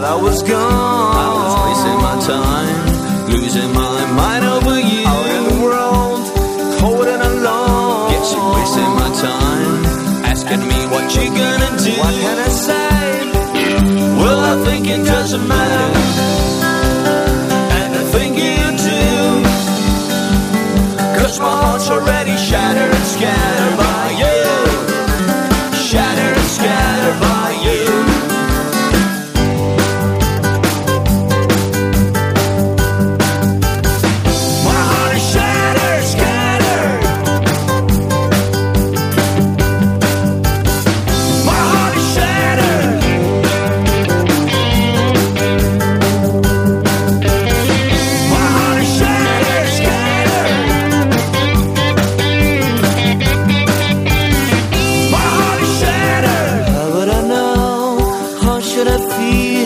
I was gone. I was wasting my time, losing my mind over you. Out in the world, cold and alone. Yes, you're wasting my time, asking me what you gonna do. What can I say? Well, I think it doesn't matter, and I think you do, 'cause my heart's already shattered and scattered by you. Shattered and scattered by you. My heart is shattered, scattered. My heart is shattered. My heart is shattered, scattered. My heart is shattered. How would I know? How should I feel?